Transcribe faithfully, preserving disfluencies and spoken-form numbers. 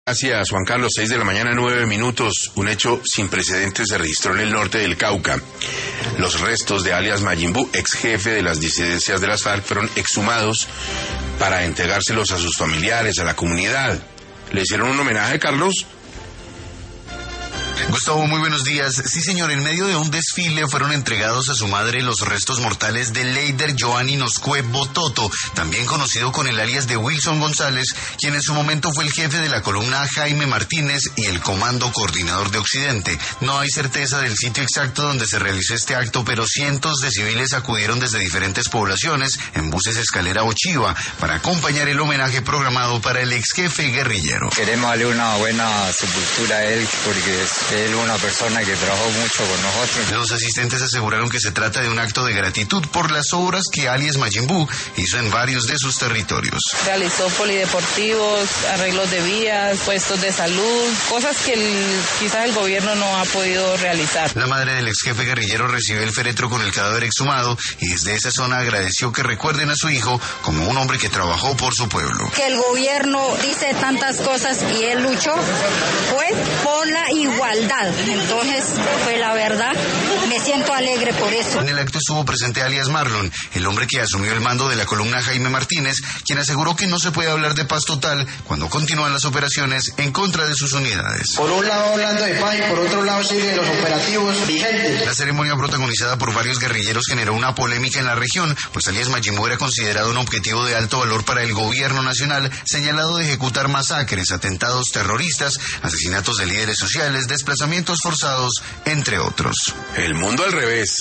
Gracias, Juan Carlos. Seis de la mañana, nueve minutos. Un hecho sin precedentes se registró en el norte del Cauca. Los restos de alias Majin Buu, ex jefe de las disidencias de las FARC, fueron exhumados para entregárselos a sus familiares, a la comunidad. ¿Le hicieron un homenaje, Carlos? Gustavo, muy buenos días. Sí, señor, en medio de un desfile fueron entregados a su madre los restos mortales de Leider Joanny Noscue Bototo, también conocido con el alias de Wilson González, quien en su momento fue el jefe de la columna Jaime Martínez y el Comando Coordinador de Occidente. No hay certeza del sitio exacto donde se realizó este acto, pero cientos de civiles acudieron desde diferentes poblaciones en buses Escalera o Chiva para acompañar el homenaje programado para el ex jefe guerrillero. Queremos darle una buena sepultura a él porque es él una persona que trabajó mucho con nosotros. Los asistentes aseguraron que se trata de un acto de gratitud por las obras que alias Majin Buu hizo en varios de sus territorios. Realizó polideportivos, arreglos de vías, puestos de salud, cosas que el, quizás el gobierno no ha podido realizar. La madre del ex jefe guerrillero recibió el féretro con el cadáver exhumado y desde esa zona agradeció que recuerden a su hijo como un hombre que trabajó por su pueblo. Que el gobierno dice tantas cosas y él luchó pues por la igualdad. Entonces, pues la verdad, me siento alegre por eso. En el acto estuvo presente alias Marlon, el hombre que asumió el mando de la columna Jaime Martínez, quien aseguró que no se puede hablar de paz total cuando continúan las operaciones en contra de sus unidades. Por un lado hablando de paz y por otro lado siguen los operativos vigentes. La ceremonia protagonizada por varios guerrilleros generó una polémica en la región, pues alias Majin Buu era considerado un objetivo de alto valor para el gobierno nacional, señalado de ejecutar masacres, atentados terroristas, asesinatos de líderes sociales, desplazamientos forzados, entre otros. El mundo al revés.